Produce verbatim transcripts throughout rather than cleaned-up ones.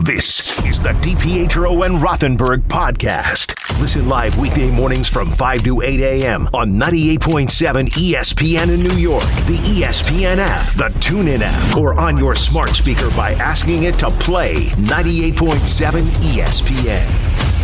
This is the DiPietro and Rothenberg podcast. Listen live weekday mornings from five to eight a.m. on ninety-eight point seven E S P N in New York, the E S P N app, the TuneIn app, or on your smart speaker by asking it to play ninety-eight point seven E S P N.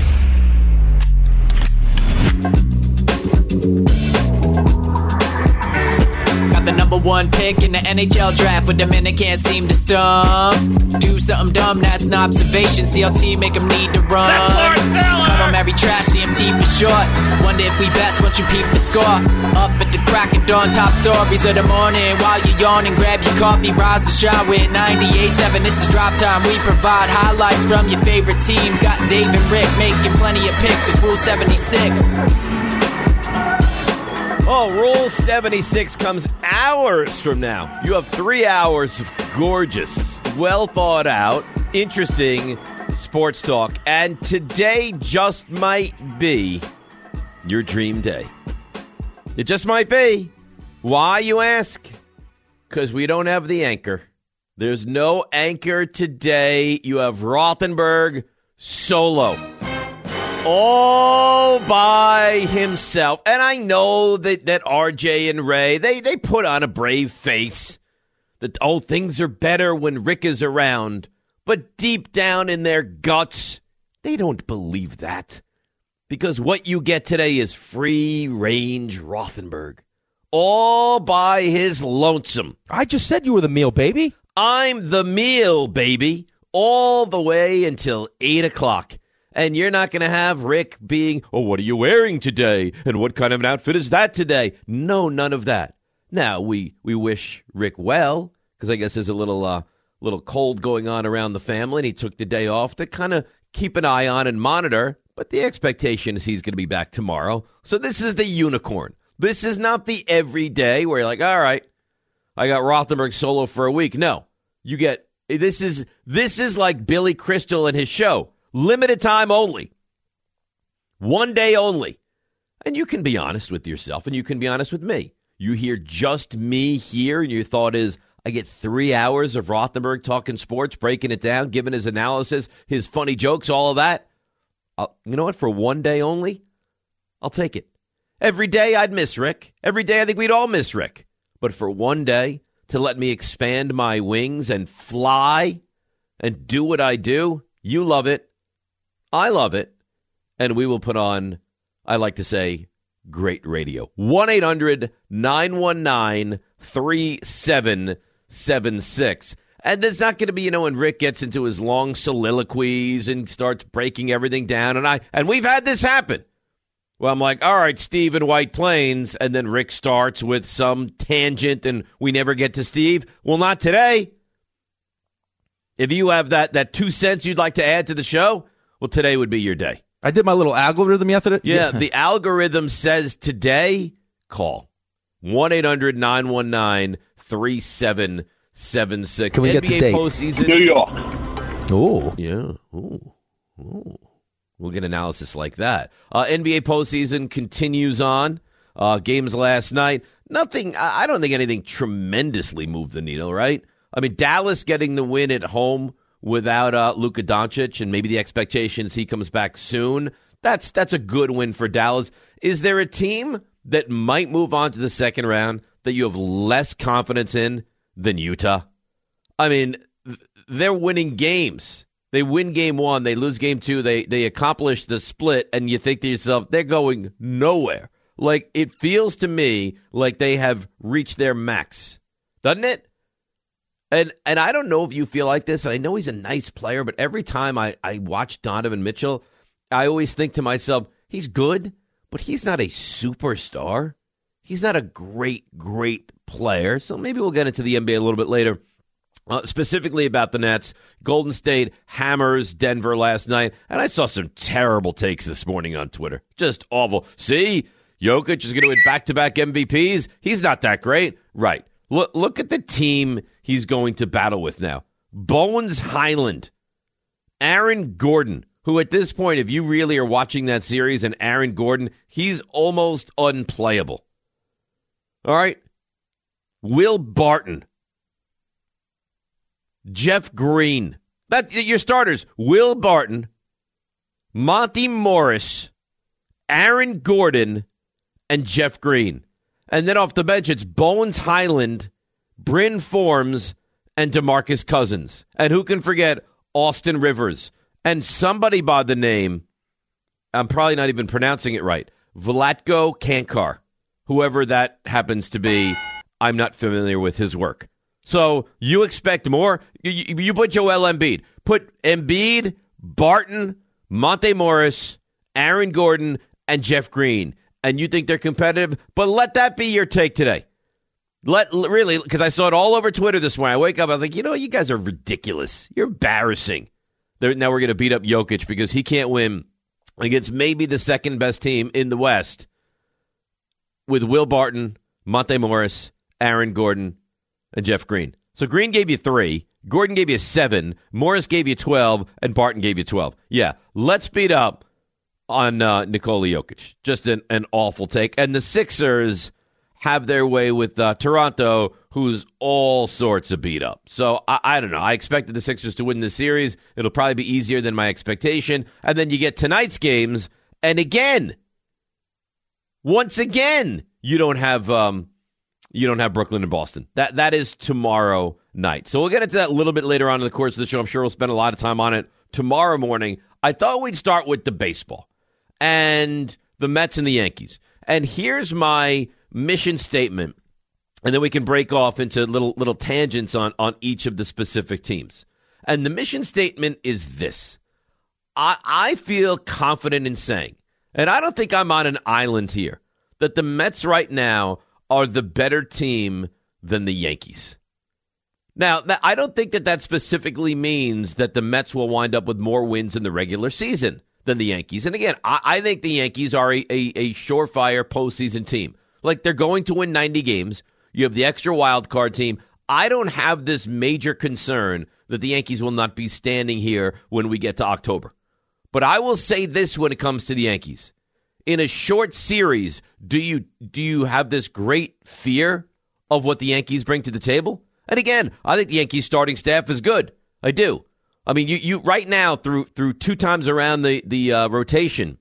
Got the number one pick in the N H L draft, but the men they can't seem to stump. Do something dumb, that's an observation. C L T make them need to run. That's Lawrence Taylor! Call them every trash, C M T for short. Wonder if we best once you peep the score. Up at the crack of dawn, top stories of the morning. While you're yawning, grab your coffee, rise to shine with ninety-eight point seven. This is Drop Time. We provide highlights from your favorite teams. Got Dave and Rick making plenty of picks. It's Rule seventy-six. Oh, Rule seventy-six comes hours from now. You have three hours of gorgeous, well thought out, interesting sports talk. And today just might be your dream day. It just might be. Why, you ask? Because we don't have the anchor. There's no anchor today. You have Rothenberg solo. All by himself. And I know that, that R J and Ray, they, they put on a brave face. That, oh, things are better when Rick is around. But deep down in their guts, they don't believe that. Because what you get today is free-range Rothenberg. All by his lonesome. I just said you were the meal, baby. I'm the meal, baby. All the way until eight o'clock. And you're not going to have Rick being, oh, what are you wearing today? And what kind of an outfit is that today? No, none of that. Now, we, we wish Rick well, because I guess there's a little uh, little cold going on around the family, and he took the day off to kind of keep an eye on and monitor. But the expectation is he's going to be back tomorrow. So this is the unicorn. This is not the everyday where you're like, all right, I got Rothenberg solo for a week. No, you get, this is this is like Billy Crystal and his show. Limited time only. One day only. And you can be honest with yourself, and you can be honest with me. You hear just me here, and your thought is, I get three hours of Rothenberg talking sports, breaking it down, giving his analysis, his funny jokes, all of that. I'll, you know what? For one day only, I'll take it. Every day I'd miss Rick. Every day I think we'd all miss Rick. But for one day, to let me expand my wings and fly and do what I do, you love it. I love it, and we will put on, I like to say, great radio. one eight hundred nine one nine three seven seven six. And there's not going to be, you know, when Rick gets into his long soliloquies and starts breaking everything down, and I and we've had this happen. Well, I'm like, all right, Steve in White Plains, and then Rick starts with some tangent, and we never get to Steve. Well, not today. If you have that that two cents you'd like to add to the show, well, today would be your day. I did my little algorithm yesterday. Yeah, the algorithm says today, call one eight hundred nine one nine three seven seven six. Can we N B A get the date? Postseason. New York. Oh. Yeah. Ooh. Ooh. We'll get analysis like that. Uh, N B A postseason continues on. Uh, games last night. Nothing, I I don't think anything tremendously moved the needle, right? I mean, Dallas getting the win at home without uh, Luka Doncic, and maybe the expectations he comes back soon. That's that's a good win for Dallas. Is there a team that might move on to the second round that you have less confidence in than Utah? I mean, th- they're winning games. They win game one, they lose game two, they they accomplish the split, and you think to yourself, they're going nowhere. Like, it feels to me like they have reached their max. Doesn't it? And and I don't know if you feel like this, and I know he's a nice player, but every time I, I watch Donovan Mitchell, I always think to myself, he's good, but he's not a superstar. He's not a great, great player. So maybe we'll get into the N B A a little bit later. Uh, specifically about the Nets. Golden State hammers Denver last night, and I saw some terrible takes this morning on Twitter. Just awful. See, Jokic is going to win back-to-back M V Ps. He's not that great. Right. Look, look at the team he's going to battle with now. Bones Highland, Aaron Gordon, who at this point, if you really are watching that series, and Aaron Gordon, he's almost unplayable. All right? Will Barton, Jeff Green, That your starters: Will Barton, Monty Morris, Aaron Gordon, and Jeff Green. And then off the bench, it's Bones Highland, Bryn Forms, and DeMarcus Cousins. And who can forget Austin Rivers? And somebody by the name, I'm probably not even pronouncing it right, Vlatko Kankar. Whoever that happens to be, I'm not familiar with his work. So you expect more? You, you put Joel Embiid. Put Embiid, Barton, Monte Morris, Aaron Gordon, and Jeff Green. And you think they're competitive? But let that be your take today. Let really, because I saw it all over Twitter this morning. I wake up, I was like, you know, you guys are ridiculous. You're embarrassing. They're, now we're going to beat up Jokic because he can't win against maybe the second best team in the West with Will Barton, Monte Morris, Aaron Gordon, and Jeff Green. So Green gave you three, Gordon gave you seven, Morris gave you twelve, and Barton gave you twelve. Yeah, let's beat up on uh, Nikola Jokic. Just an, an awful take. And the Sixers have their way with uh, Toronto, who's all sorts of beat up. So I, I don't know. I expected the Sixers to win this series. It'll probably be easier than my expectation. And then you get tonight's games, and again, once again, you don't have um, you don't have Brooklyn and Boston. That that is tomorrow night. So we'll get into that a little bit later on in the course of the show. I'm sure we'll spend a lot of time on it tomorrow morning. I thought we'd start with the baseball and the Mets and the Yankees. And here's my mission statement, and then we can break off into little little tangents on, on each of the specific teams. And the mission statement is this. I, I feel confident in saying, and I don't think I'm on an island here, that the Mets right now are the better team than the Yankees. Now, that, I don't think that that specifically means that the Mets will wind up with more wins in the regular season than the Yankees. And again, I, I think the Yankees are a, a, a surefire postseason team. Like, they're going to win ninety games. You have the extra wild card team. I don't have this major concern that the Yankees will not be standing here when we get to October. But I will say this when it comes to the Yankees. In a short series, do you do you have this great fear of what the Yankees bring to the table? And again, I think the Yankees starting staff is good. I do. I mean, you, you right now, through through two times around the, the uh, rotation,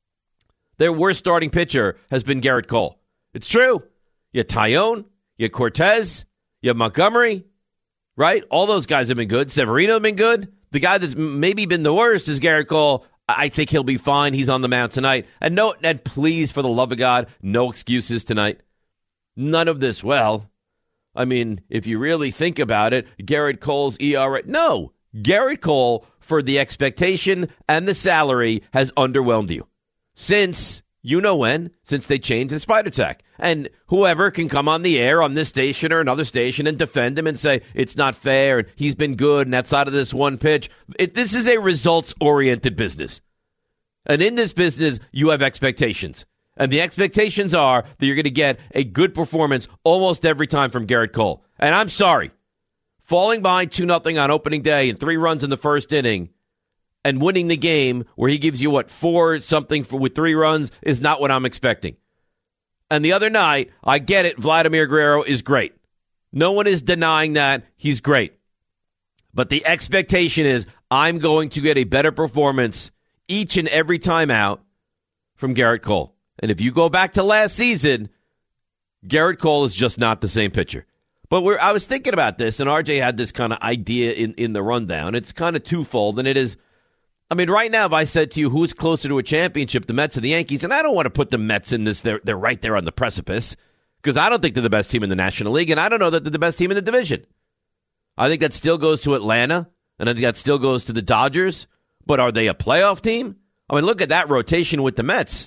their worst starting pitcher has been Garrett Cole. It's true. You have Tyone, you have Cortez, you have Montgomery, right? All those guys have been good. Severino have been good. The guy that's maybe been the worst is Garrett Cole. I think he'll be fine. He's on the mound tonight. And no, and please, for the love of God, no excuses tonight. None of this. Well, I mean, if you really think about it, Garrett Cole's E R A. No, Garrett Cole, for the expectation and the salary, has underwhelmed you since, you know when, since they changed the Spider Tack. And whoever can come on the air on this station or another station and defend him and say it's not fair and he's been good and outside of this one pitch. It, this is a results-oriented business. And in this business, you have expectations. And the expectations are that you're going to get a good performance almost every time from Garrett Cole. And I'm sorry, falling behind two nothing on opening day and three runs in the first inning and winning the game where he gives you, what, four something for, with three runs is not what I'm expecting. And the other night, I get it, Vladimir Guerrero is great. No one is denying that. He's great. But the expectation is I'm going to get a better performance each and every time out from Garrett Cole. And if you go back to last season, Garrett Cole is just not the same pitcher. But we're, I was thinking about this, and R J had this kind of idea in, in the rundown. It's kind of twofold, and it is, I mean, right now, if I said to you who's closer to a championship, the Mets or the Yankees, and I don't want to put the Mets in this, they're, they're right there on the precipice, because I don't think they're the best team in the National League, and I don't know that they're the best team in the division. I think that still goes to Atlanta, and I think that still goes to the Dodgers, but are they a playoff team? I mean, look at that rotation with the Mets.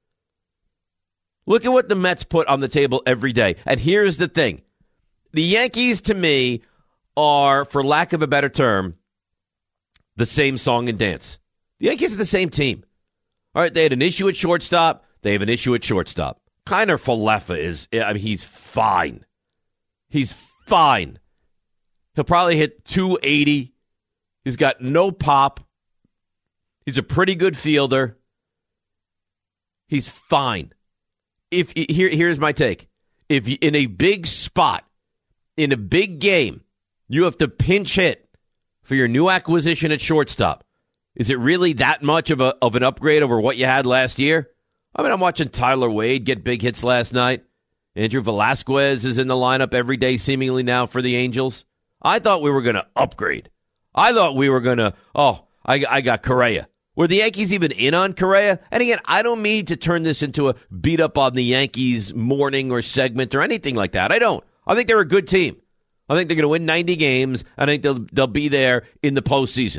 Look at what the Mets put on the table every day. And here's the thing. The Yankees, to me, are, for lack of a better term, the same song and dance. The Yankees are the same team. All right, they had an issue at shortstop. They have an issue at shortstop. Kiner Falefa is, I mean, he's fine. He's fine. He'll probably hit two eighty. He's got no pop. He's a pretty good fielder. He's fine. If here, here's my take. If you, in a big spot, in a big game, you have to pinch hit for your new acquisition at shortstop? Is it really that much of a of an upgrade over what you had last year? I mean, I'm watching Tyler Wade get big hits last night. Andrew Velasquez is in the lineup every day seemingly now for the Angels. I thought we were going to upgrade. I thought we were going to, oh, I, I got Correa. Were the Yankees even in on Correa? And again, I don't mean to turn this into a beat up on the Yankees morning or segment or anything like that. I don't. I think they're a good team. I think they're going to win ninety games. I think they'll they'll be there in the postseason.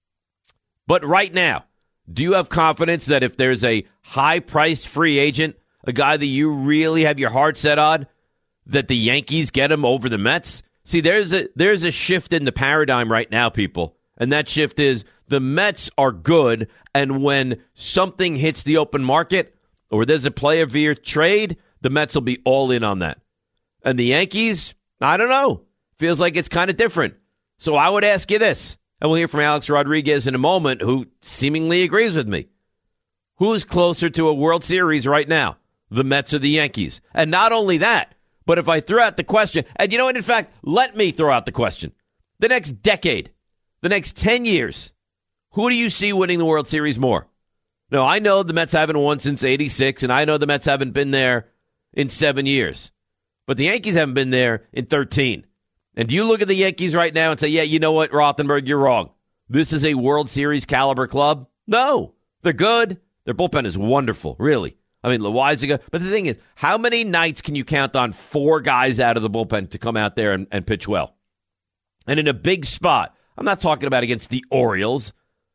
But right now, do you have confidence that if there's a high-priced free agent, a guy that you really have your heart set on, that the Yankees get him over the Mets? See, there's a there's a shift in the paradigm right now, people. And that shift is the Mets are good, and when something hits the open market or there's a player via trade, the Mets will be all in on that. And the Yankees, I don't know. Feels like it's kind of different. So I would ask you this, and we'll hear from Alex Rodriguez in a moment, who seemingly agrees with me. Who's closer to a World Series right now, the Mets or the Yankees? And not only that, but if I throw out the question, and you know what, in fact, let me throw out the question. The next decade, the next ten years, who do you see winning the World Series more? No, I know the Mets haven't won since eighty-six, and I know the Mets haven't been there in seven years. But the Yankees haven't been there in thirteen. And do you look at the Yankees right now and say, yeah, you know what, Rothenberg, you're wrong. This is a World Series caliber club? No, they're good. Their bullpen is wonderful, really. I mean, Loaizaga. But the thing is, how many nights can you count on four guys out of the bullpen to come out there and, and pitch well? And in a big spot, I'm not talking about against the Orioles.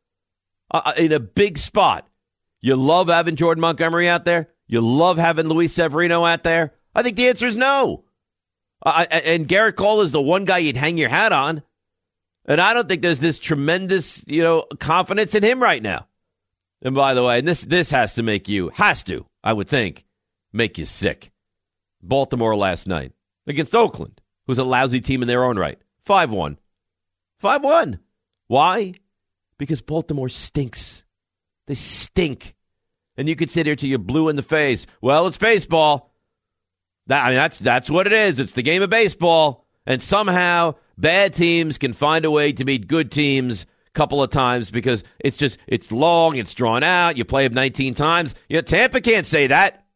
Uh, in a big spot, you love having Jordan Montgomery out there? You love having Luis Severino out there? I think the answer is no. Uh, and Garrett Cole is the one guy you'd hang your hat on. And I don't think there's this tremendous, you know, confidence in him right now. And by the way, and this this has to make you, has to, I would think, make you sick. Baltimore last night against Oakland, who's a lousy team in their own right. five one. five one. Why? Because Baltimore stinks. They stink. And you could sit here till you're blue in the face. Well, it's baseball. That, I mean, that's that's what it is. It's the game of baseball. And somehow bad teams can find a way to beat good teams a couple of times because it's just, it's long, it's drawn out. You play them nineteen times. You know, Tampa can't say that.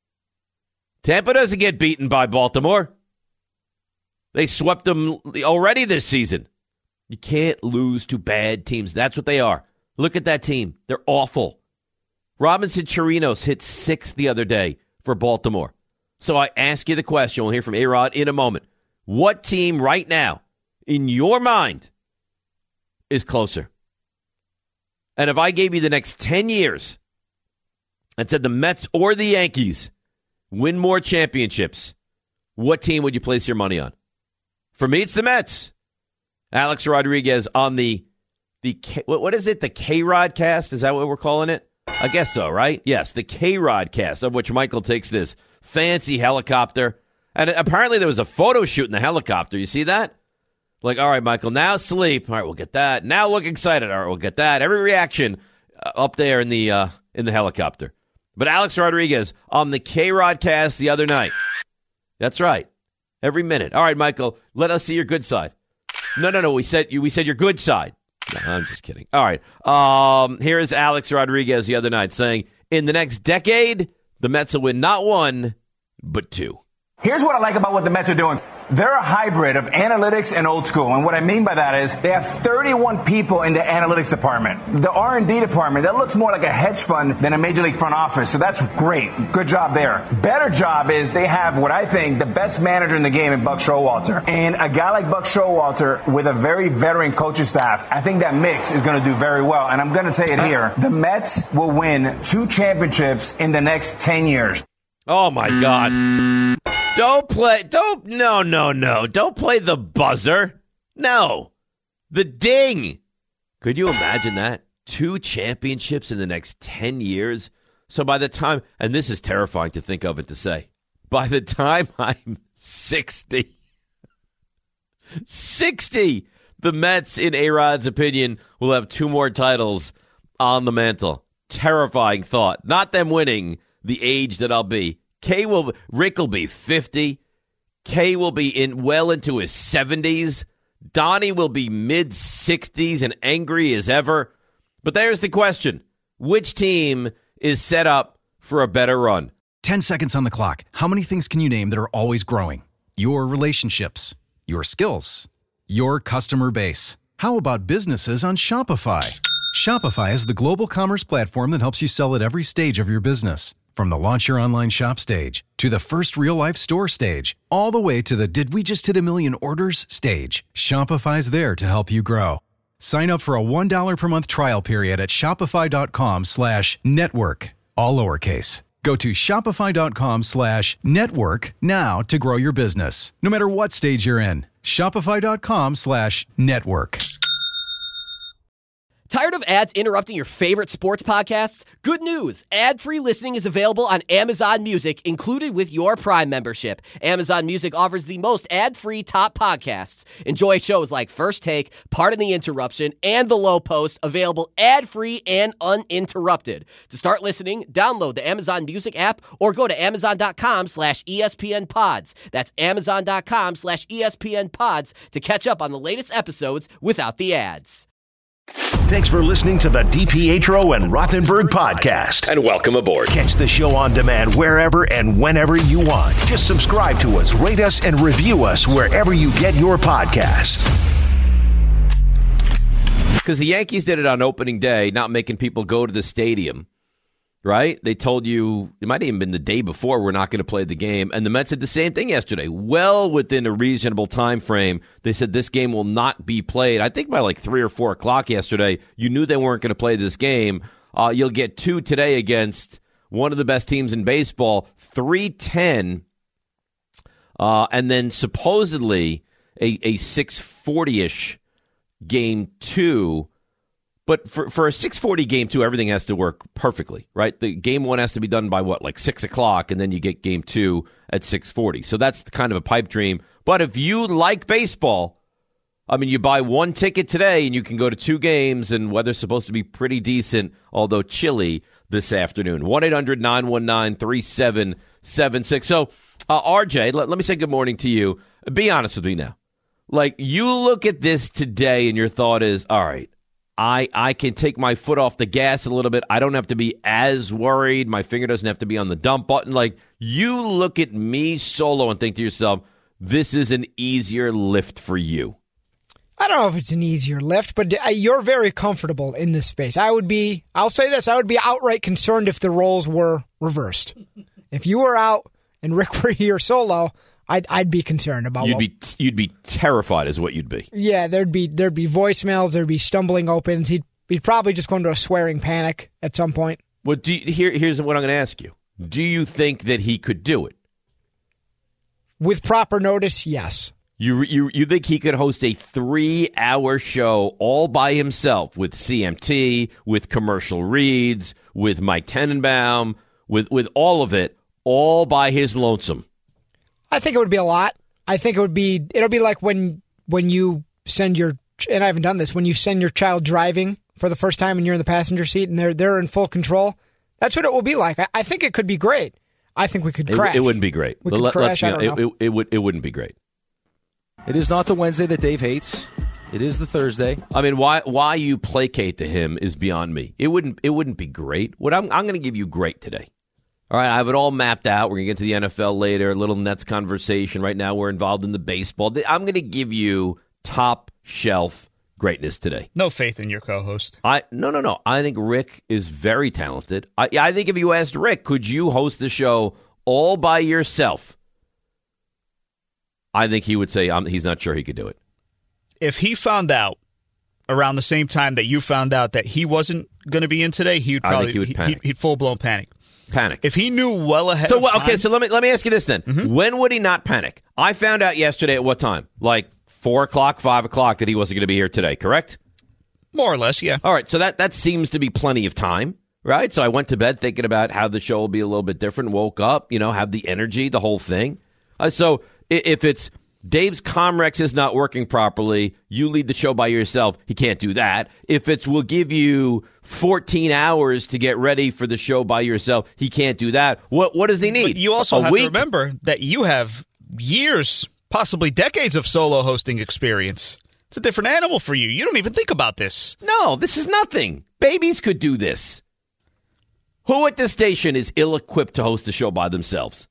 Tampa doesn't get beaten by Baltimore. They swept them already this season. You can't lose to bad teams. That's what they are. Look at that team. They're awful. Robinson Chirinos hit six the other day for Baltimore. So I ask you the question. We'll hear from A-Rod in a moment. What team right now, in your mind, is closer? And if I gave you the next ten years and said the Mets or the Yankees win more championships, what team would you place your money on? For me, it's the Mets. Alex Rodriguez on the, the K, what is it, the K-Rod cast? Is that what we're calling it? I guess so, right? Yes, the K-Rod cast, of which Michael takes this fancy helicopter. And apparently there was a photo shoot in the helicopter. You see that? Like, all right, Michael, now sleep. All right, we'll get that. Now look excited. All right, we'll get that. Every reaction uh, up there in the uh, in the helicopter. But Alex Rodriguez on the K-Rod cast the other night. That's right. Every minute. All right, Michael, let us see your good side. No, no, no. We said you. We said your good side. No, I'm just kidding. All right. Um, here is Alex Rodriguez the other night saying, in the next decade, the Mets will win not one, but two. Here's what I like about what the Mets are doing. They're a hybrid of analytics and old school. And what I mean by that is they have thirty-one people in the analytics department. The R and D department, that looks more like a hedge fund than a major league front office. So that's great. Good job there. Better job is they have what I think the best manager in the game in Buck Showalter. And a guy like Buck Showalter with a very veteran coaching staff, I think that mix is going to do very well. And I'm going to say it here. The Mets will win two championships in the next ten years. Oh, my God. Don't play, don't, no, no, no. Don't play the buzzer. No. The ding. Could you imagine that? Two championships in the next ten years? So by the time, and this is terrifying to think of and to say, by the time I'm sixty, sixty, the Mets, in A-Rod's opinion, will have two more titles on the mantle. Terrifying thought. Not them winning the age that I'll be. K will, Rick will be fifty. K will be in well into his seventies. Donnie will be mid-sixties and angry as ever. But there's the question. Which team is set up for a better run? Ten seconds on the clock. How many things can you name that are always growing? Your relationships, your skills, your customer base. How about businesses on Shopify? Shopify is the global commerce platform that helps you sell at every stage of your business. From the launch your online shop stage, to the first real-life store stage, all the way to the did we just hit a million orders stage. Shopify's there to help you grow. Sign up for a one dollar per month trial period at shopify.com slash network, all lowercase. Go to shopify.com slash network now to grow your business, no matter what stage you're in. Shopify.com slash network. Tired of ads interrupting your favorite sports podcasts? Good news! Ad-free listening is available on Amazon Music, included with your Prime membership. Amazon Music offers the most ad-free top podcasts. Enjoy shows like First Take, Pardon the Interruption, and The Low Post, available ad-free and uninterrupted. To start listening, download the Amazon Music app or go to amazon.com slash ESPN pods. That's amazon.com slash ESPN pods to catch up on the latest episodes without the ads. Thanks for listening to the DiPietro and Rothenberg podcast. And welcome aboard. Catch the show on demand wherever and whenever you want. Just subscribe to us, rate us, and review us wherever you get your podcasts. Because the Yankees did it on opening day, not making people go to the stadium, right? They told you, it might have even been the day before, we're not going to play the game. And the Mets did the same thing yesterday. Well within a reasonable time frame, they said this game will not be played. I think by like three or four o'clock yesterday, you knew they weren't going to play this game. Uh, you'll get two today against one of the best teams in baseball, three ten, uh, and then supposedly a, a six forty-ish game two. But for, for a six forty game two, everything has to work perfectly, right? The game one has to be done by, what, like six o'clock, and then you get game two at six forty. So that's kind of a pipe dream. But if you like baseball, I mean, you buy one ticket today, and you can go to two games, and weather's supposed to be pretty decent, although chilly this afternoon. one eight hundred nine one nine three seven seven six. So, uh, R J, let, let me say good morning to you. Be honest with me now. Like, you look at this today, and your thought is, all right, I, I can take my foot off the gas a little bit. I don't have to be as worried. My finger doesn't have to be on the dump button. Like, you look at me solo and think to yourself, this is an easier lift for you. I don't know if it's an easier lift, but you're very comfortable in this space. I would be, I'll say this, I would be outright concerned if the roles were reversed. If you were out and Rick were here solo, I'd I'd be concerned about. You'd what, be you'd be terrified, is what you'd be. Yeah, there'd be there'd be voicemails, there'd be stumbling opens. He'd he'd probably just go into a swearing panic at some point. Well, do you, here here's what I'm going to ask you: do you think that he could do it with proper notice? Yes. You you you think he could host a three-hour show all by himself with C M T, with commercial reads, with Mike Tenenbaum, with with all of it, all by his lonesome? I think it would be a lot. I think it would be, it'll be like when when you send your, and I haven't done this, when you send your child driving for the first time and you're in the passenger seat and they're they're in full control. That's what it will be like. I, I think it could be great. I think we could crash. It, it wouldn't be great. We could Let, crash, I don't it, know. It, it, would, it wouldn't be great. It is not the Wednesday that Dave hates. It is the Thursday. I mean, why why you placate to him is beyond me. It wouldn't it wouldn't be great. What I'm I'm going to give you great today. All right, I have it all mapped out. We're going to get to the N F L later, a little Nets conversation. Right now, we're involved in the baseball. I'm going to give you top shelf greatness today. No faith in your co-host. I No, no, no. I think Rick is very talented. I, I think if you asked Rick, could you host the show all by yourself? I think he would say um, he's not sure he could do it. If he found out around the same time that you found out that he wasn't going to be in today, he would probably I think he would panic. He, he'd full-blown panic. Panic. If he knew well ahead so, of time. Okay, so let me let me ask you this then. Mm-hmm. When would he not panic? I found out yesterday at what time? Like four o'clock, five o'clock that he wasn't going to be here today, correct? More or less, yeah. All right, so that, that seems to be plenty of time, right? So I went to bed thinking about how the show will be a little bit different, woke up, you know, have the energy, the whole thing. Uh, so if it's Dave's Comrex is not working properly, you lead the show by yourself, he can't do that. If it's we'll give you fourteen hours to get ready for the show by yourself, he can't do that. What what does he need? But you also a have week? to remember that you have years, possibly decades of solo hosting experience. It's a different animal for you. You don't even think about this. No, this is nothing. Babies could do this. Who at this station is ill-equipped to host a show by themselves?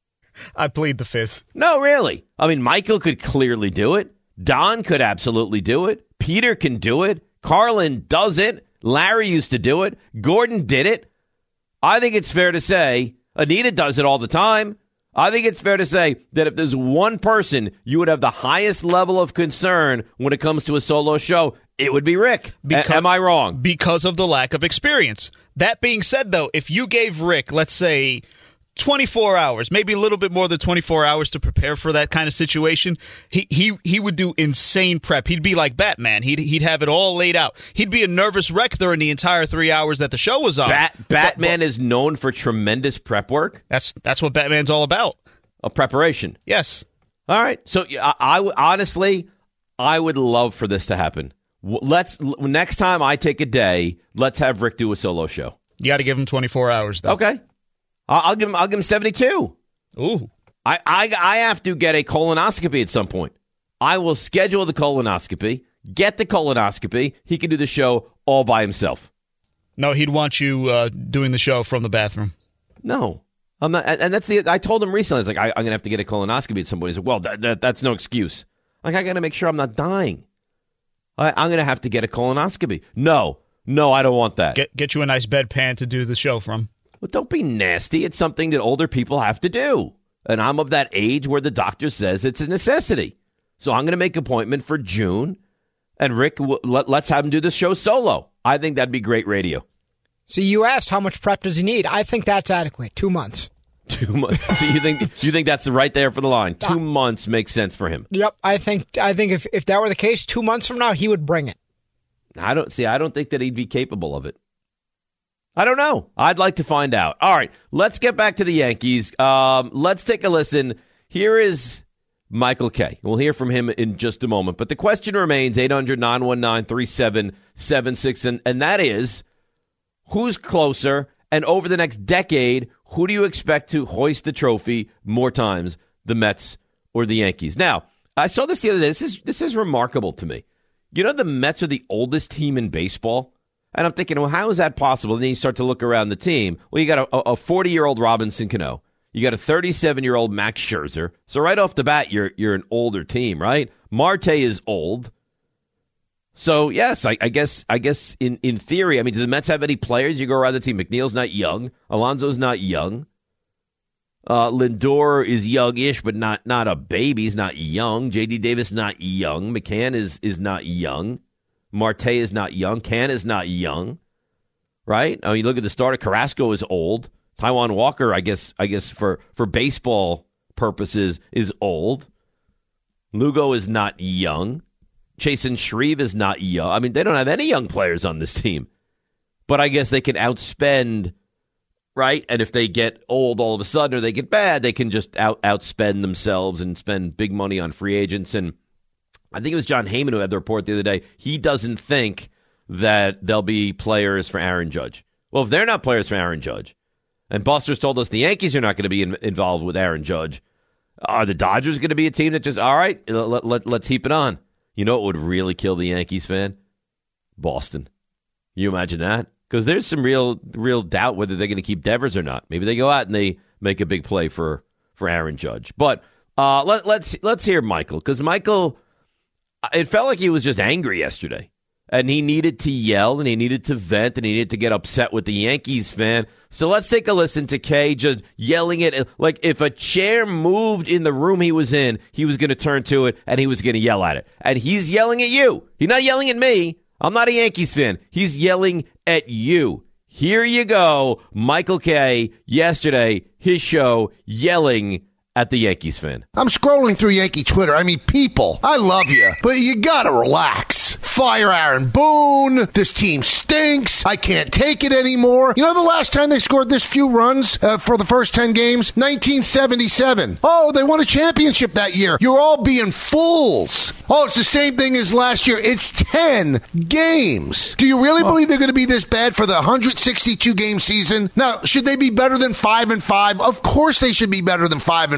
I plead the fifth. No, really. I mean, Michael could clearly do it. Don could absolutely do it. Peter can do it. Carlin does it. Larry used to do it. Gordon did it. I think it's fair to say Anita does it all the time. I think it's fair to say that if there's one person you would have the highest level of concern when it comes to a solo show, it would be Rick. Because, a- am I wrong? Because of the lack of experience. That being said, though, if you gave Rick, let's say, twenty-four hours, maybe a little bit more than twenty-four hours to prepare for that kind of situation, he he he would do insane prep. He'd be like Batman. He'd he'd have it all laid out. He'd be a nervous wreck during the entire three hours that the show was on. Bat- Batman but, but, is known for tremendous prep work. That's that's what Batman's all about. A preparation. Yes. All right. So I, I honestly, I would love for this to happen. Let's next time I take a day, let's have Rick do a solo show. You got to give him twenty-four hours, though. Okay. I'll give him. I'll give him seventy-two. Ooh, I, I I have to get a colonoscopy at some point. I will schedule the colonoscopy. Get the colonoscopy. He can do the show all by himself. No, he'd want you uh, doing the show from the bathroom. No, I'm not. And that's the. I told him recently. I was like, I, I'm gonna have to get a colonoscopy at some point. He said, well, that, that, that's no excuse. Like, I gotta make sure I'm not dying. I, I'm gonna have to get a colonoscopy. No, no, I don't want that. Get get you a nice bedpan to do the show from. Well, don't be nasty. It's something that older people have to do. And I'm of that age where the doctor says it's a necessity. So I'm going to make an appointment for June. And Rick, let, let's have him do the show solo. I think that'd be great radio. See, you asked how much prep does he need. I think that's adequate. Two months. Two months. So you think you think that's right there for the line? Two uh, months makes sense for him. Yep. I think I think if, if that were the case, two months from now, he would bring it. I don't see. I don't think that he'd be capable of it. I don't know. I'd like to find out. All right, let's get back to the Yankees. Um, let's take a listen. Here is Michael Kay. We'll hear from him in just a moment. But the question remains, eight hundred, nine one nine, three seven seven six, and, and that is, who's closer? And over the next decade, who do you expect to hoist the trophy more times, the Mets or the Yankees? Now, I saw this the other day. This is, this is remarkable to me. You know the Mets are the oldest team in baseball? And I'm thinking, well, how is that possible? And then you start to look around the team. Well, you got a forty-year-old Robinson Cano. You got a thirty-seven-year-old Max Scherzer. So right off the bat, you're you're an older team, right? Marte is old. So, yes, I, I guess I guess in, in theory, I mean, do the Mets have any players? You go around the team. McNeil's not young. Alonso's not young. Uh, Lindor is youngish, but not not a baby. He's not young. J D Davis not young. McCann is is not young. Marte is not young. Can is not young, right? I mean, you look at the starter. Carrasco is old. Taijuan Walker, I guess, I guess for, for baseball purposes, is old. Lugo is not young. Chasen Shreve is not young. I mean, they don't have any young players on this team. But I guess they can outspend, right? And if they get old all of a sudden or they get bad, they can just out outspend themselves and spend big money on free agents. And I think it was John Heyman who had the report the other day. He doesn't think that there'll be players for Aaron Judge. Well, if they're not players for Aaron Judge, and Buster's told us the Yankees are not going to be in, involved with Aaron Judge, are the Dodgers going to be a team that just, all right, let, let, let's heap it on? You know what would really kill the Yankees fan? Boston. You imagine that? Because there's some real real doubt whether they're going to keep Devers or not. Maybe they go out and they make a big play for, for Aaron Judge. But uh, let, let's let's hear Michael, because Michael... It felt like he was just angry yesterday, and he needed to yell, and he needed to vent, and he needed to get upset with the Yankees fan. So let's take a listen to Kay just yelling at, like if a chair moved in the room he was in, he was going to turn to it, and he was going to yell at it. And he's yelling at you. He's not yelling at me. I'm not a Yankees fan. He's yelling at you. Here you go. Michael Kay, yesterday, his show, yelling at the Yankees fan. I'm scrolling through Yankee Twitter. I mean, people, I love you, but you gotta relax. Fire Aaron Boone. This team stinks. I can't take it anymore. You know the last time they scored this few runs uh, for the first ten games? nineteen seventy-seven. Oh, they won a championship that year. You're all being fools. Oh, it's the same thing as last year. It's ten games. Do you really oh. believe they're going to be this bad for the one hundred sixty-two game season? Now, should they be better than five and five? Of course they should be better than five and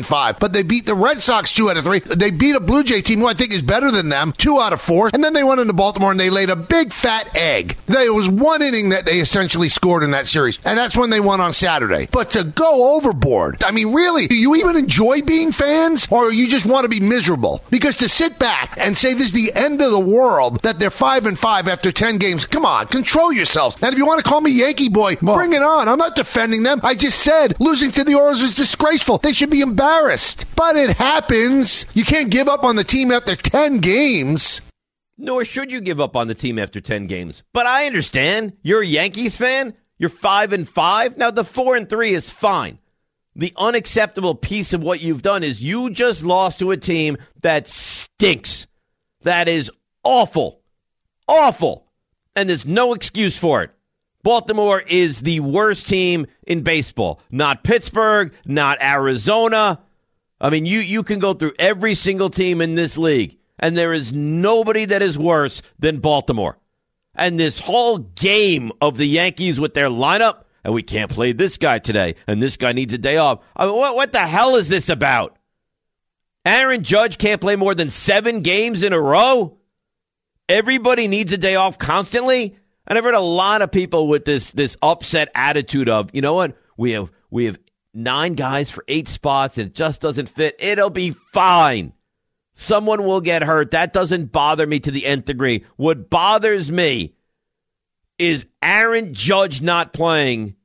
and five. But they beat the Red Sox two out of three. They beat a Blue Jay team who I think is better than them, two out of four. And then they went into Baltimore and they laid a big fat egg. There was one inning that they essentially scored in that series, and that's when they won on Saturday. But to go overboard, I mean, really, do you even enjoy being fans, or you just want to be miserable? Because to sit back and say this is the end of the world, that they're five and five after ten games, come on, control yourselves. And if you want to call me Yankee boy, well, bring it on. I'm not defending them. I just said losing to the Orioles is disgraceful. They should be embarrassed. But it happens. You can't give up on the team after ten games. Nor should you give up on the team after ten games. But I understand. You're a Yankees fan. You're five and five. Now, the four and three is fine. The unacceptable piece of what you've done is you just lost to a team that stinks. That is awful. Awful. And there's no excuse for it. Baltimore is the worst team in baseball. Not Pittsburgh, not Arizona. I mean, you, you can go through every single team in this league, and there is nobody that is worse than Baltimore. And this whole game of the Yankees with their lineup, and we can't play this guy today, and this guy needs a day off. I mean, what, what the hell is this about? Aaron Judge can't play more than seven games in a row? Everybody needs a day off constantly? And I've heard a lot of people with this this upset attitude of, you know what, we have we have nine guys for eight spots and it just doesn't fit. It'll be fine. Someone will get hurt. That doesn't bother me to the nth degree. What bothers me is Aaron Judge not playing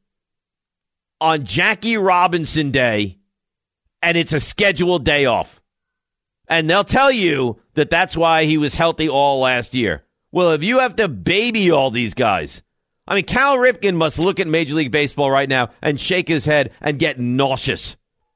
on Jackie Robinson Day, and it's a scheduled day off. And they'll tell you that that's why he was healthy all last year. Well, if you have to baby all these guys, I mean, Cal Ripken must look at Major League Baseball right now and shake his head and get nauseous.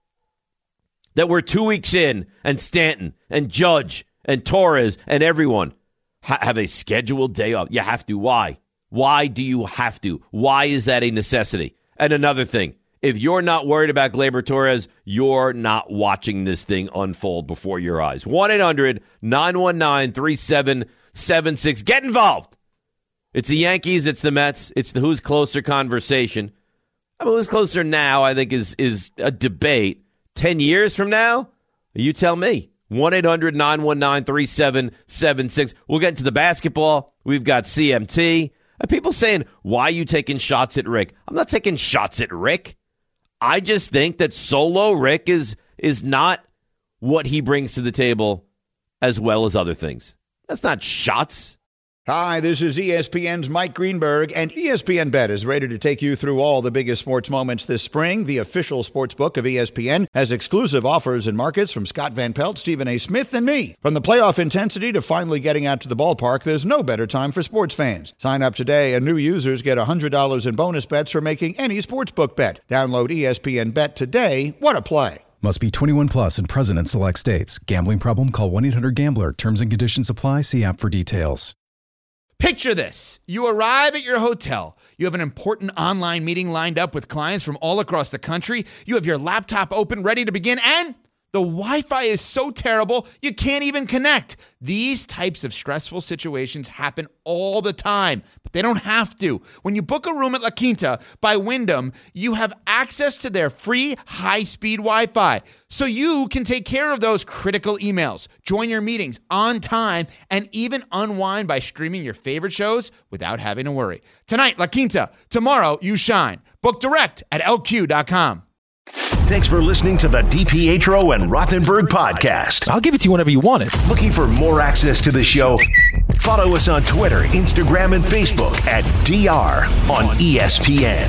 That we're two weeks in, and Stanton and Judge and Torres and everyone ha- have a scheduled day off. You have to. Why? Why do you have to? Why is that a necessity? And another thing, if you're not worried about Gleyber Torres, you're not watching this thing unfold before your eyes. one eight hundred nine one nine three seven seven six. Get involved. It's the Yankees, it's the Mets, it's the who's closer conversation. I mean, who's closer now, I think, is is a debate. Ten years from now, you tell me. one eight hundred nine one nine three seven seven six. We'll get into the basketball. We've got C M T. And people saying, why are you taking shots at Rick? I'm not taking shots at Rick. I just think that solo Rick is is not what he brings to the table as well as other things. That's not shots. Hi, this is E S P N's Mike Greenberg, and E S P N Bet is ready to take you through all the biggest sports moments this spring. The official sports book of E S P N has exclusive offers and markets from Scott Van Pelt, Stephen A. Smith, and me. From the playoff intensity to finally getting out to the ballpark, there's no better time for sports fans. Sign up today, and new users get one hundred dollars in bonus bets for making any sportsbook bet. Download E S P N Bet today. What a play. Must be twenty-one plus and present in select states. Gambling problem? Call one eight hundred gambler. Terms and conditions apply. See app for details. Picture this. You arrive at your hotel. You have an important online meeting lined up with clients from all across the country. You have your laptop open, ready to begin, and the Wi-Fi is so terrible, you can't even connect. These types of stressful situations happen all the time, but they don't have to. When you book a room at La Quinta by Wyndham, you have access to their free high-speed Wi-Fi, so you can take care of those critical emails, join your meetings on time, and even unwind by streaming your favorite shows without having to worry. Tonight, La Quinta. Tomorrow, you shine. Book direct at L Q dot com. Thanks for listening to the DiPietro and Rothenberg podcast. I'll give it to you whenever you want it. Looking for more access to the show? Follow us on Twitter, Instagram, and Facebook at D R on E S P N.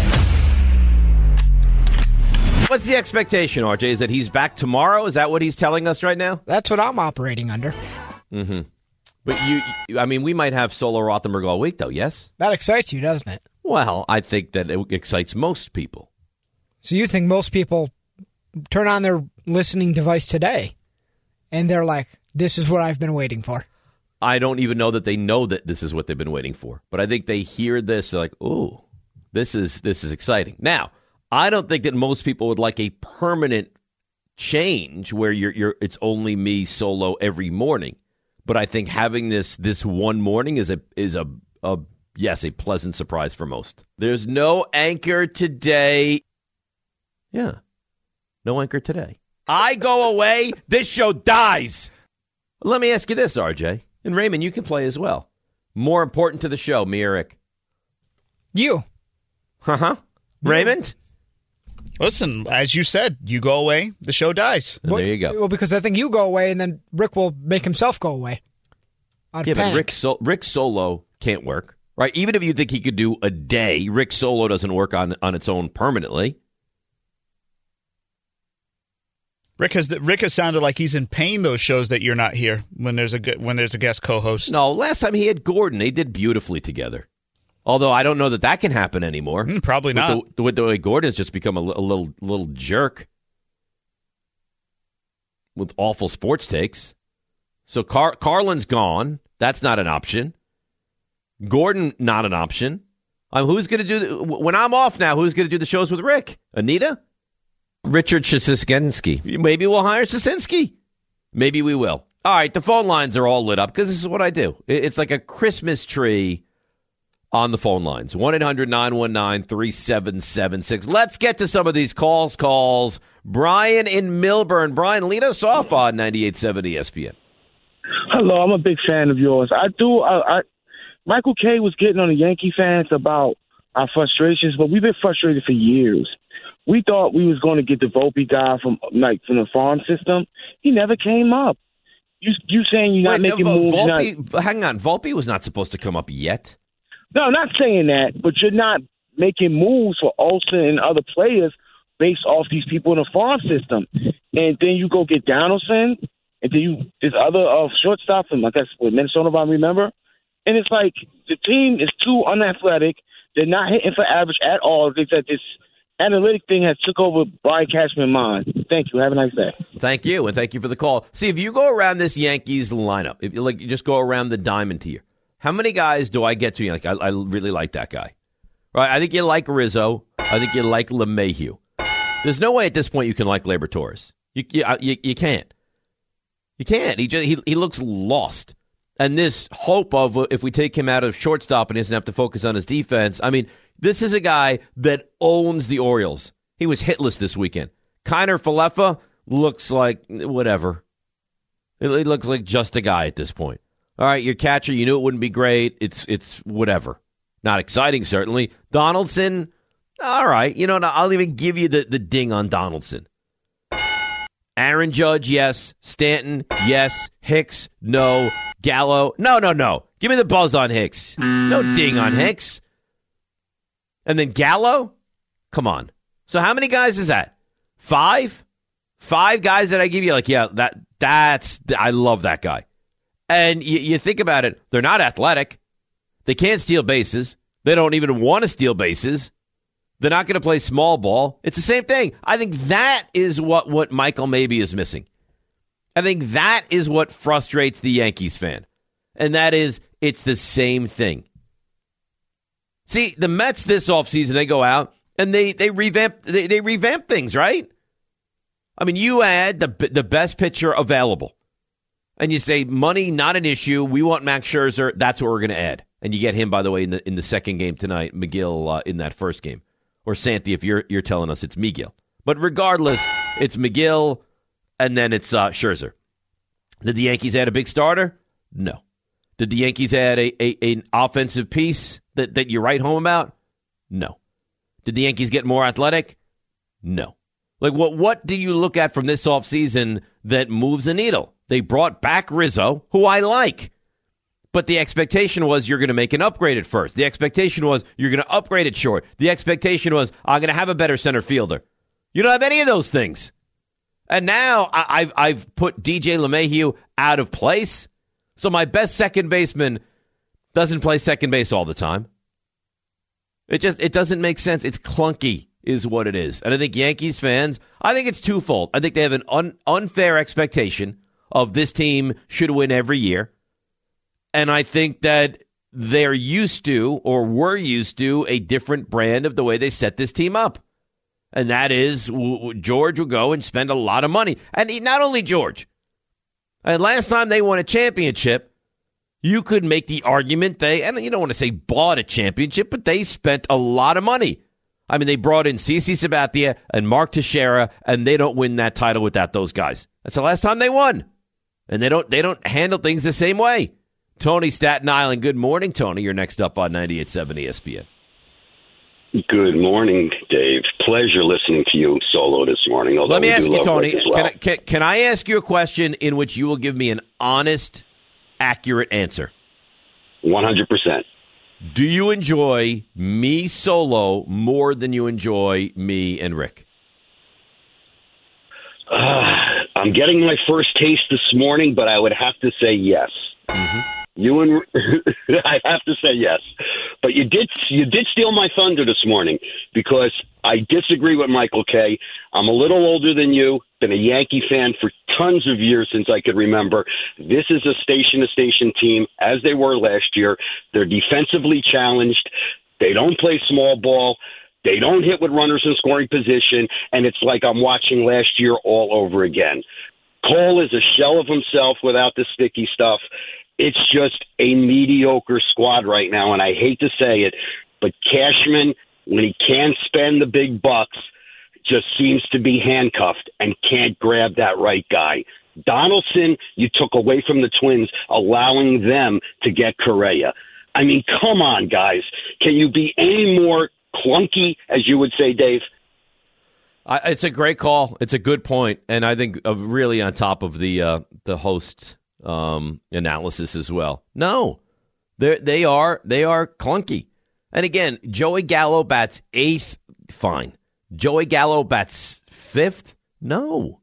What's the expectation, R J? Is that he's back tomorrow? Is that what he's telling us right now? That's what I'm operating under. Mm-hmm. But you, you I mean, we might have solo Rothenberg all week, though, yes? That excites you, doesn't it? Well, I think that it excites most people. So you think most people turn on their listening device today and they're like, this is what I've been waiting for? I don't even know that they know that this is what they've been waiting for. But I think they hear this, they're like, ooh, this is this is exciting. Now, I don't think that most people would like a permanent change where you're you're it's only me solo every morning. But I think having this this one morning is a is a, a yes, a pleasant surprise for most. There's no anchor today. Yeah. No anchor today. I go away, this show dies. Let me ask you this, R J. And Raymond, you can play as well. More important to the show, me or Rick? You. Uh-huh. Raymond? Listen, as you said, you go away, the show dies. Well, there you go. Well, because I think you go away, and then Rick will make himself go away. Out yeah, of panic. but Rick, so- Rick Solo can't work, right? Even if you think he could do a day, Rick Solo doesn't work on, on its own permanently. Rick has Rick has sounded like he's in pain those shows that you're not here when there's a when there's a guest co-host. No, last time he had Gordon, they did beautifully together. Although I don't know that that can happen anymore. Mm, probably with not. The, with the way Gordon has just become a, a little little jerk with awful sports takes. So Car- Carlin's gone. That's not an option. Gordon, not an option. Um, who's going to do the, when I'm off now? Who's going to do the shows with Rick? Anita? Richard Shasinsky. Maybe we'll hire Shasinsky. Maybe we will. All right, the phone lines are all lit up because this is what I do. It's like a Christmas tree on the phone lines. one eight hundred nine one nine three seven seven six. Let's get to some of these calls. Calls. Brian in Milburn. Brian, lead us off on ninety-eight point seven E S P N. Hello, I'm a big fan of yours. I do. I, I Michael Kay was getting on the Yankee fans about our frustrations, but we've been frustrated for years. We thought we was going to get the Volpe guy from like from the farm system. He never came up. You you saying you're not Wait, making no, moves? Volpe, not, hang on. Volpe was not supposed to come up yet. no, I'm not saying that, but you're not making moves for Olsen and other players based off these people in the farm system. And then you go get Donaldson, and then you this other uh, shortstop from I guess with Minnesota, if I remember. And it's like the team is too unathletic. They're not hitting for average at all. They said this analytic thing has took over Brian Cashman's mind. Thank you. Have a nice day. Thank you, and thank you for the call. See, if you go around this Yankees lineup, if you like, you just go around the diamond here. How many guys do I get to? You like, I, I really like that guy. Right? I think you like Rizzo. I think you like LeMahieu. There's no way at this point you can like Labor Torres. You you, you, you can't. You can't. He just he he looks lost. And this hope of uh, if we take him out of shortstop and he doesn't have to focus on his defense. I mean, this is a guy that owns the Orioles. He was hitless this weekend. Kiner Falefa looks like whatever. It, it looks like just a guy at this point. All right, your catcher, you knew it wouldn't be great. It's it's whatever. Not exciting, certainly. Donaldson, all right. You know, I'll even give you the, the ding on Donaldson. Aaron Judge, yes. Stanton, yes. Hicks, no. Gallo, no, no, no. Give me the buzz on Hicks. No ding on Hicks. And then Gallo? Come on. So how many guys is that? Five? Five guys that I give you like, yeah, that that's, I love that guy. And you, you think about it, they're not athletic. They can't steal bases. They don't even want to steal bases. They're not going to play small ball. It's the same thing. I think that is what, what Michael Mabey is missing. I think that is what frustrates the Yankees fan. And that is, it's the same thing. See, the Mets this offseason, they go out and they they revamp they, they revamp things, right? I mean, you add the the best pitcher available. And you say, money, not an issue. We want Max Scherzer. That's what we're going to add. And you get him, by the way, in the in the second game tonight, McGill uh, in that first game. Or Santi, if you're you're telling us it's Miguel. But regardless, it's McGill. And then it's uh, Scherzer. Did the Yankees add a big starter? No. Did the Yankees add a, a an offensive piece that, that you write home about? No. Did the Yankees get more athletic? No. Like, what what do you look at from this offseason that moves a needle? They brought back Rizzo, who I like. But the expectation was you're going to make an upgrade at first. The expectation was you're going to upgrade at short. The expectation was I'm going to have a better center fielder. You don't have any of those things. And now I've I've put D J LeMahieu out of place, so my best second baseman doesn't play second base all the time. It just it doesn't make sense. It's clunky, is what it is. And I think Yankees fans, I think it's twofold. I think they have an un, unfair expectation of this team should win every year, and I think that they're used to or were used to a different brand of the way they set this team up. And that is, George will go and spend a lot of money. And he, not only George. And last time they won a championship, you could make the argument they, and you don't want to say bought a championship, but they spent a lot of money. I mean, they brought in CeCe Sabathia and Mark Teixeira, and they don't win that title without those guys. That's the last time they won. And they don't they don't handle things the same way. Tony, Staten Island. Good morning, Tony. You're next up on ninety-eight point seven E S P N. Good morning, Dave. Pleasure listening to you solo this morning. Let me ask you, Tony, well. can, I, can, can I ask you a question in which you will give me an honest, accurate answer? one hundred percent. Do you enjoy me solo more than you enjoy me and Rick? Uh, I'm getting my first taste this morning, but I would have to say yes. Mm-hmm. You and I have to say yes, but you did you did steal my thunder this morning because I disagree with Michael Kay. I'm a little older than you. Been a Yankee fan for tons of years since I could remember. This is a station-to-station team, as they were last year. They're defensively challenged. They don't play small ball. They don't hit with runners in scoring position, and it's like I'm watching last year all over again. Cole is a shell of himself without the sticky stuff. It's just a mediocre squad right now, and I hate to say it, but Cashman, when he can spend the big bucks, just seems to be handcuffed and can't grab that right guy. Donaldson, you took away from the Twins, allowing them to get Correa. I mean, come on, guys. Can you be any more clunky, as you would say, Dave? I, it's a great call. It's a good point, and I think uh, really on top of the uh, the host um, analysis as well. No, they they are they are clunky. And again, Joey Gallo bats eighth, fine. Joey Gallo bats fifth, no.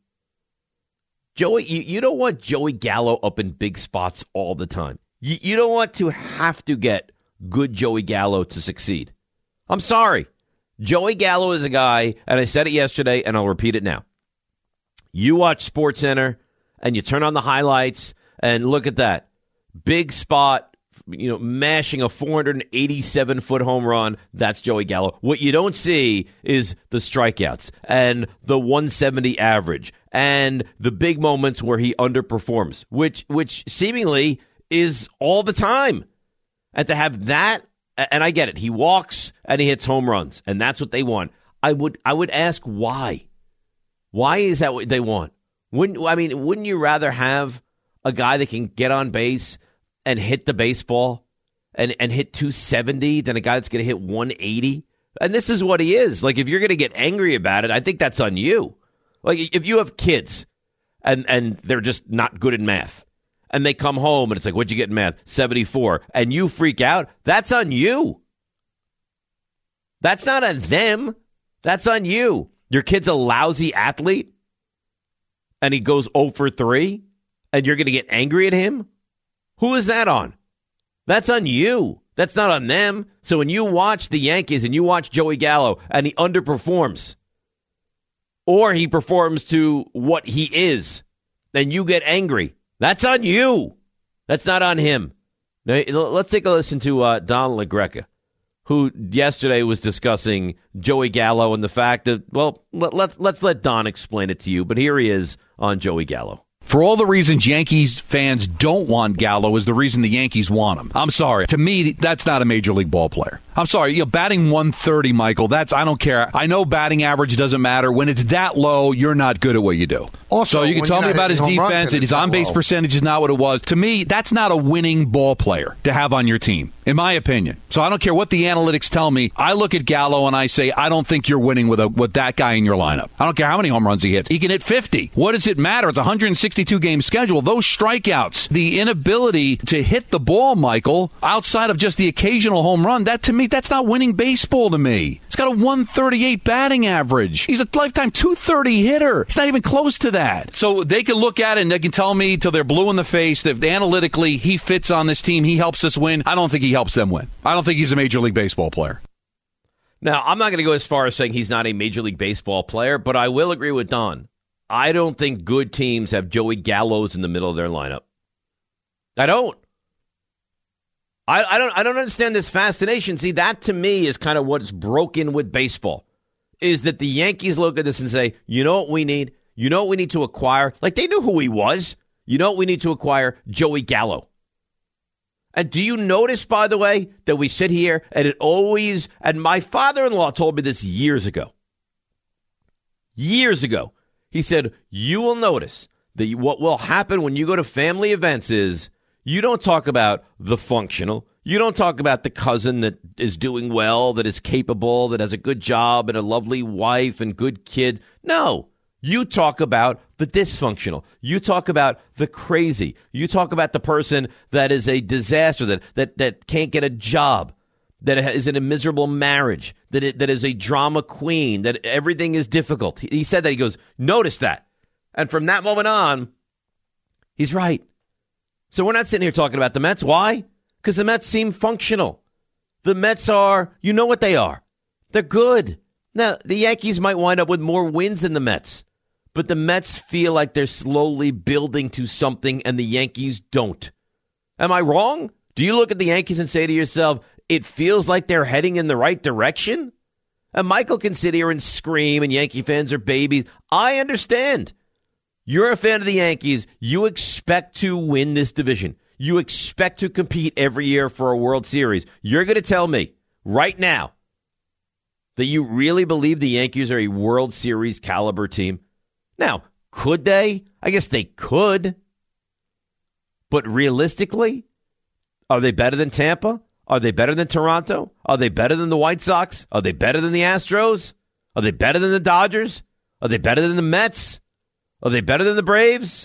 Joey, you, you don't want Joey Gallo up in big spots all the time. You, you don't want to have to get good Joey Gallo to succeed. I'm sorry. Joey Gallo is a guy, and I said it yesterday, and I'll repeat it now. You watch SportsCenter, and you turn on the highlights, and look at that. Big spot, you know, mashing a four eighty-seven foot home run. That's Joey Gallo. What you don't see is the strikeouts and the one seventy average and the big moments where he underperforms, which which seemingly is all the time. And to have that, and I get it, he walks and he hits home runs, and that's what they want. I would I would ask why. Why is that what they want? Wouldn't I mean, wouldn't you rather have a guy that can get on base and hit the baseball and, and hit two seventy than a guy that's going to hit one eighty? And this is what he is. Like, if you're going to get angry about it, I think that's on you. Like, if you have kids and, and they're just not good at math, and they come home and it's like, what'd you get in math? seventy-four. And you freak out, that's on you. That's not on them. That's on you. Your kid's a lousy athlete and he goes oh for three and you're going to get angry at him? Who is that on? That's on you. That's not on them. So when you watch the Yankees and you watch Joey Gallo and he underperforms, or he performs to what he is, then you get angry. That's on you. That's not on him. Now, let's take a listen to uh, Don LaGreca, who yesterday was discussing Joey Gallo and the fact that, well, let, let, let's let Don explain it to you. But here he is on Joey Gallo. For all the reasons Yankees fans don't want Gallo is the reason the Yankees want him. I'm sorry. To me, that's not a major league ball player. I'm sorry. You know, batting one thirty, Michael, that's, I don't care. I know batting average doesn't matter. When it's that low, you're not good at what you do. Also, so you can tell me about his defense and his on-base low. percentage is not what it was. To me, that's not a winning ball player to have on your team, in my opinion. So I don't care what the analytics tell me. I look at Gallo and I say, I don't think you're winning with a with that guy in your lineup. I don't care how many home runs he hits. He can hit fifty. What does it matter? It's a one hundred sixty-two game schedule. Those strikeouts, the inability to hit the ball, Michael, outside of just the occasional home run, that to me, that's not winning baseball to me. He's got a one thirty-eight batting average. He's a lifetime two thirty hitter. He's not even close to that. So they can look at it and they can tell me till they're blue in the face that analytically he fits on this team, he helps us win. I don't think he helps them win. I don't think he's a Major League Baseball player. Now, I'm not going to go as far as saying he's not a Major League Baseball player, but I will agree with Don. I don't think good teams have Joey Gallo's in the middle of their lineup. I don't. I, I don't I don't understand this fascination. See, that to me is kind of what's broken with baseball, is that the Yankees look at this and say, you know what we need? You know what we need to acquire? Like, they knew who he was. You know what we need to acquire? Joey Gallo. And do you notice, by the way, that we sit here and it always, and my father-in-law told me this years ago. Years ago. He said, you will notice that you, what will happen when you go to family events is you don't talk about the functional. You don't talk about the cousin that is doing well, that is capable, that has a good job and a lovely wife and good kid. No. You talk about the dysfunctional. You talk about the crazy. You talk about the person that is a disaster, that that, that can't get a job, that is in a miserable marriage, that it, that is a drama queen, that everything is difficult. He, he said that. He goes, notice that. And from that moment on, he's right. So we're not sitting here talking about the Mets. Why? Because the Mets seem functional. The Mets are, you know what they are. They're good. Now, the Yankees might wind up with more wins than the Mets. But the Mets feel like they're slowly building to something, and the Yankees don't. Am I wrong? Do you look at the Yankees and say to yourself, it feels like they're heading in the right direction? And Michael can sit here and scream, and Yankee fans are babies. I understand. You're a fan of the Yankees. You expect to win this division. You expect to compete every year for a World Series. You're going to tell me right now that you really believe the Yankees are a World Series caliber team? Now, could they? I guess they could. But realistically, are they better than Tampa? Are they better than Toronto? Are they better than the White Sox? Are they better than the Astros? Are they better than the Dodgers? Are they better than the Mets? Are they better than the Braves?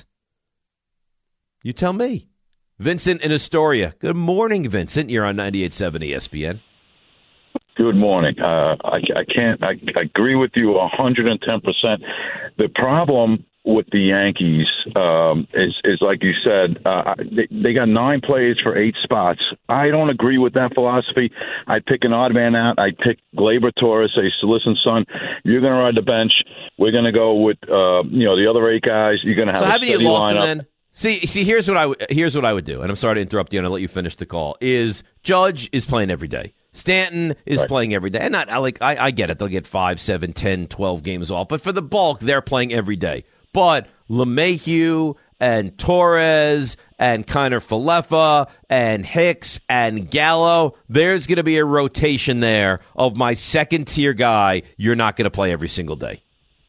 You tell me. Vincent in Astoria. Good morning, Vincent. You're on ninety-eight point seven E S P N. Good morning. Uh, I, I can't. I, I agree with you one hundred ten percent. The problem with the Yankees um, is, is, like you said, uh, they, they got nine players for eight spots. I don't agree with that philosophy. I'd pick an odd man out. I'd pick Gleyber Torres, say, so listen, son, you're going to ride the bench. We're going to go with uh, you know the other eight guys. You're going to have so a haven't steady you lost lineup. Him then? See, see, here's what I w- here's what I would do, and I'm sorry to interrupt you, and I'll let you finish the call. Is Judge is playing every day. Stanton is right. playing every day. And not I like I, I get it. They'll get five, seven, ten, twelve games off. But for the bulk, they're playing every day. But LeMahieu and Torres and Kiner Falefa and Hicks and Gallo, there's going to be a rotation there of my second-tier guy you're not going to play every single day.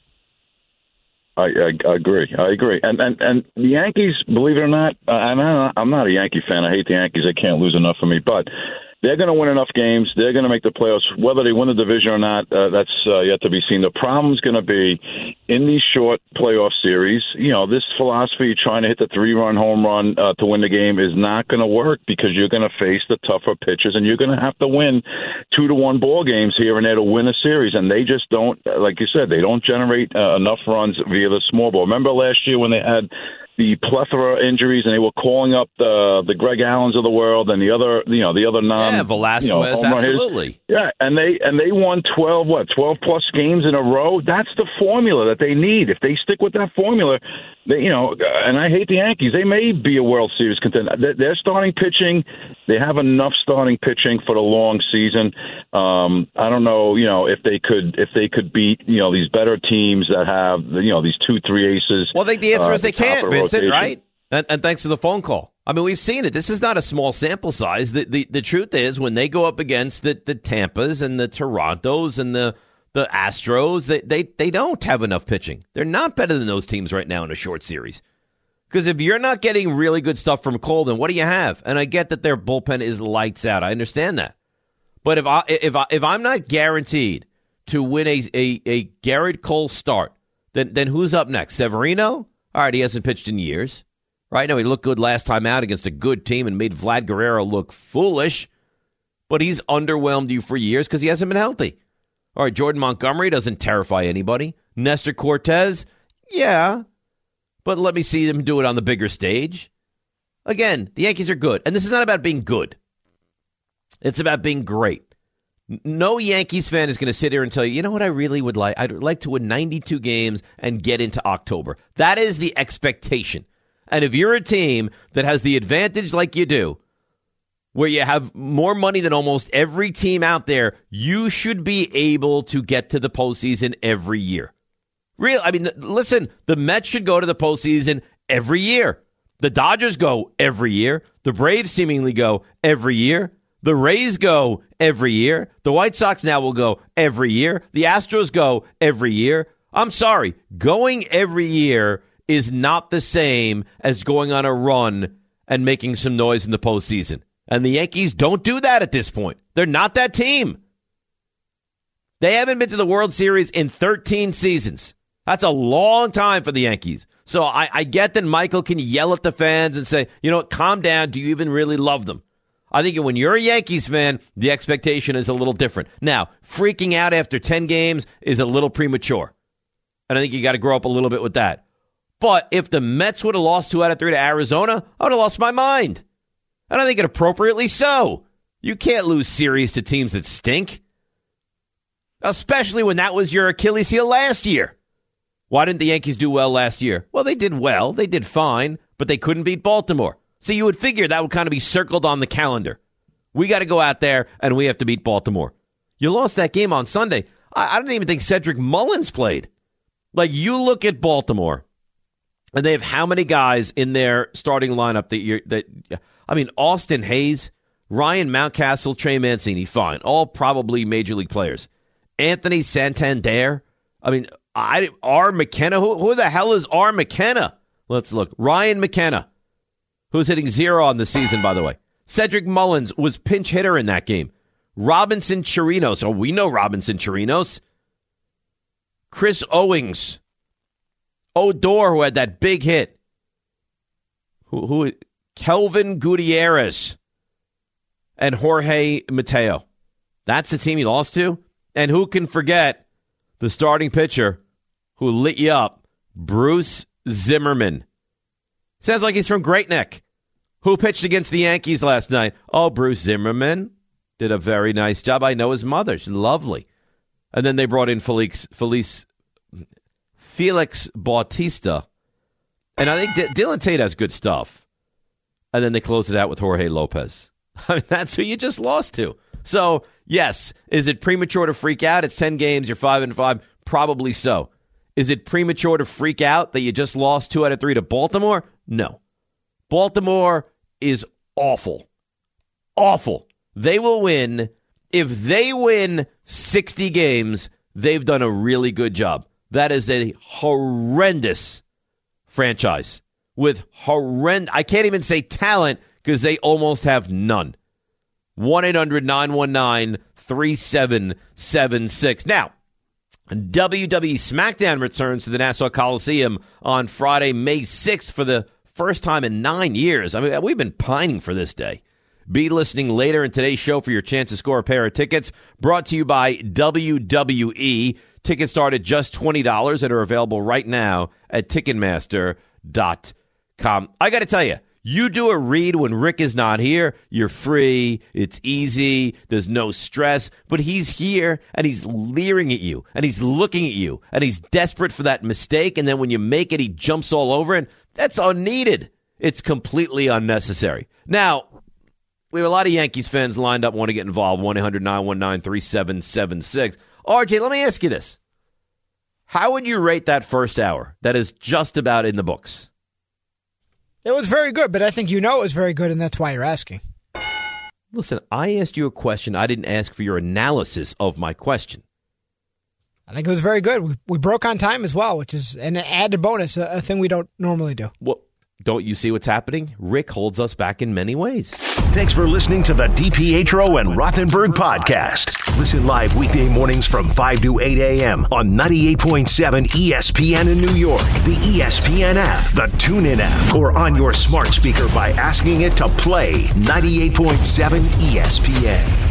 I, I, I agree. I agree. And, and and the Yankees, believe it or not, uh, I'm, not, I'm not a Yankee fan. I hate the Yankees. They can't lose enough for me. But they're going to win enough games. They're going to make the playoffs. Whether they win the division or not, uh, that's uh, yet to be seen. The problem's going to be in these short playoff series. You know, this philosophy trying to hit the three-run home run uh, to win the game is not going to work because you're going to face the tougher pitchers, and you're going to have to win two to one ball games here and there to win a series. And they just don't, like you said, they don't generate uh, enough runs via the small ball. Remember last year when they had the plethora of injuries, and they were calling up the the Greg Allens of the world and the other, you know, the other non, yeah, Velasquez, you know, absolutely, yeah, and they and they won twelve, what, twelve plus games in a row. That's the formula that they need. If they stick with that formula, they, you know, and I hate the Yankees. They may be a World Series contender. They're starting pitching. They have enough starting pitching for the long season. Um, I don't know, you know, if they could if they could beat, you know, these better teams that have, you know, these two, three aces. Well, I think the answer uh, is they the can't, Vincent, rotation. right? And, and thanks for the phone call. I mean, we've seen it. This is not a small sample size. The the, the truth is, when they go up against the, the Tampas and the Torontos and the the Astros, they, they, they don't have enough pitching. They're not better than those teams right now in a short series. Because if you're not getting really good stuff from Cole, then what do you have? And I get that their bullpen is lights out. I understand that. But if I if I if I'm not guaranteed to win a a, a Garrett Cole start, then then who's up next? Severino? All right, he hasn't pitched in years. Right now, he looked good last time out against a good team and made Vlad Guerrero look foolish. But he's underwhelmed you for years because he hasn't been healthy. All right, Jordan Montgomery doesn't terrify anybody. Nestor Cortez, yeah. But let me see them do it on the bigger stage. Again, the Yankees are good. And this is not about being good. It's about being great. No Yankees fan is going to sit here and tell you, you know what I really would like? I'd like to win ninety-two games and get into October. That is the expectation. And if you're a team that has the advantage like you do, where you have more money than almost every team out there, you should be able to get to the postseason every year. Real, I mean, listen, the Mets should go to the postseason every year. The Dodgers go every year. The Braves seemingly go every year. The Rays go every year. The White Sox now will go every year. The Astros go every year. I'm sorry. Going every year is not the same as going on a run and making some noise in the postseason. And the Yankees don't do that at this point. They're not that team. They haven't been to the World Series in thirteen seasons. That's a long time for the Yankees. So I, I get that Michael can yell at the fans and say, you know what, calm down. Do you even really love them? I think when you're a Yankees fan, the expectation is a little different. Now, freaking out after ten games is a little premature. And I think you got to grow up a little bit with that. But if the Mets would have lost two out of three to Arizona, I would have lost my mind. And I think it appropriately so. You can't lose series to teams that stink. Especially when that was your Achilles heel last year. Why didn't the Yankees do well last year? Well, they did well. They did fine, but they couldn't beat Baltimore. So you would figure that would kind of be circled on the calendar. We got to go out there, and we have to beat Baltimore. You lost that game on Sunday. I, I didn't even think Cedric Mullins played. Like, you look at Baltimore, and they have how many guys in their starting lineup that you're, that, I mean, Austin Hayes, Ryan Mountcastle, Trey Mancini, fine. All probably major league players. Anthony Santander. I mean, I, R. McKenna. Who, who the hell is R. McKenna? Let's look. Ryan McKenna, who's hitting zero on the season, by the way. Cedric Mullins was pinch hitter in that game. Robinson Chirinos. Oh, we know Robinson Chirinos. Chris Owings. Odor, who had that big hit. Who? who Kelvin Gutierrez. And Jorge Mateo. That's the team he lost to. And who can forget the starting pitcher who lit you up, Bruce Zimmerman. Sounds like he's from Great Neck. Who pitched against the Yankees last night? Oh, Bruce Zimmerman did a very nice job. I know his mother. She's lovely. And then they brought in Felix, Felix, Felix Bautista. And I think D- Dylan Tate has good stuff. And then they closed it out with Jorge Lopez. I mean, that's who you just lost to. So, yes, is it premature to freak out? It's ten games, you're five and five. Probably so. Is it premature to freak out that you just lost two out of three to Baltimore? No. Baltimore is awful. Awful. They will win. If they win sixty games, they've done a really good job. That is a horrendous franchise with horrendous, I can't even say talent because they almost have none. one eight hundred nine one nine three seven seven six. Now, W W E SmackDown returns to the Nassau Coliseum on Friday, May sixth for the first time in nine years. I mean, we've been pining for this day. Be listening later in today's show for your chance to score a pair of tickets. Brought to you by W W E. Tickets start at just twenty dollars and are available right now at Ticketmaster dot com. I got to tell you, you do a read when Rick is not here. You're free. It's easy. There's no stress. But he's here, and he's leering at you, and he's looking at you, and he's desperate for that mistake. And then when you make it, he jumps all over it. That's unneeded. It's completely unnecessary. Now, we have a lot of Yankees fans lined up, want to get involved. one eight hundred nine one nine three seven seven six. R J, let me ask you this. How would you rate that first hour that is just about in the books? It was very good, but I think you know it was very good, and that's why you're asking. Listen, I asked you a question. I didn't ask for your analysis of my question. I think it was very good. We, we broke on time as well, which is an added bonus, a, a thing we don't normally do. Well, don't you see what's happening? Rick holds us back in many ways. Thanks for listening to the DiPietro and Rothenberg podcast. Listen live weekday mornings from five to eight a.m. on ninety-eight point seven E S P N in New York, the E S P N app, the TuneIn app, or on your smart speaker by asking it to play ninety-eight point seven E S P N.